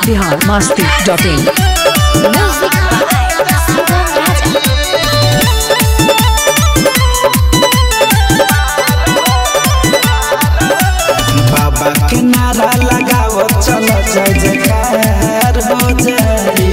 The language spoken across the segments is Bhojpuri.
biharmasti.in Music by Sugam Raja. बाबा के नारा लगाओ चलो जय जयकार हो जाए।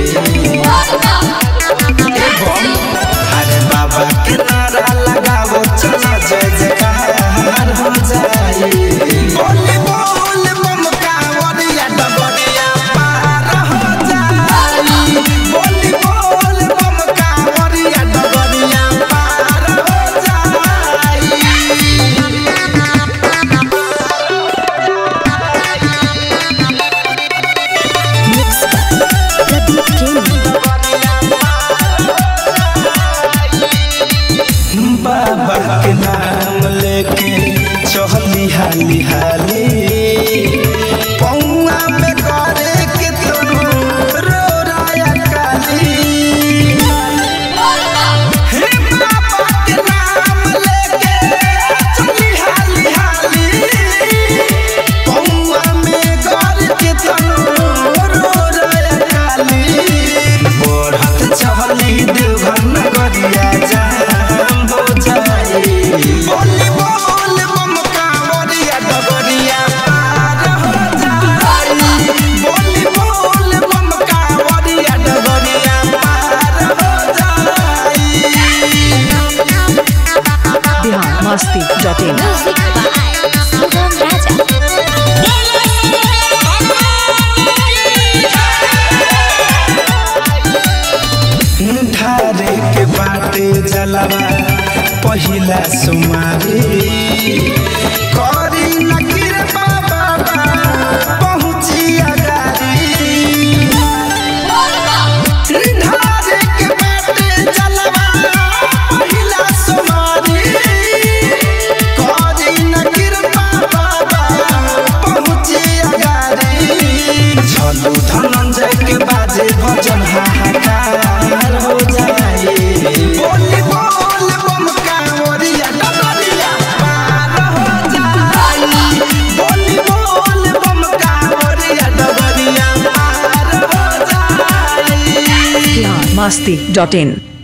अरे बाबा के नारा लगाओ चलो जय जयकार हो जाए। बोले बोल बम कांवरिया डबरिया पार हो जाए। बोले बोल बम कांवरिया डबरिया पार हो जाए। Mixed by Pradeep Gaming. बाबा के नाम लेके चहली हाली हाली पौआ में करे के तनु रो राया काली। हे बाबा के नाम लेके चहली हाली हाली पौआ में करे के तनु रो राया काली। बढ़त चहली देवघर नगरिया जाम हो जाए। बोले बोल बम कांवरिया डगरिया पार हो जाए। बोले बोल बम कांवरिया डगरिया पार हो जाए। biharmasti.in Music by Sugam Raja. ढारे के बाटे जलवा पहिला सुमारी करी नकीर बाबा पहुँचिया गारी। ढारे के बाटे जलवा पहिला सुमारी करी नकीर बाबा पहुँचिया गारी। झलू धनंजय के बाजे भजन हाहाकार हो जाए। बोले बोल बम कांवरिया डगरिया पार हो जाए। बोले बोल बम कांवरिया डगरिया पार हो जाए। biharmasti.in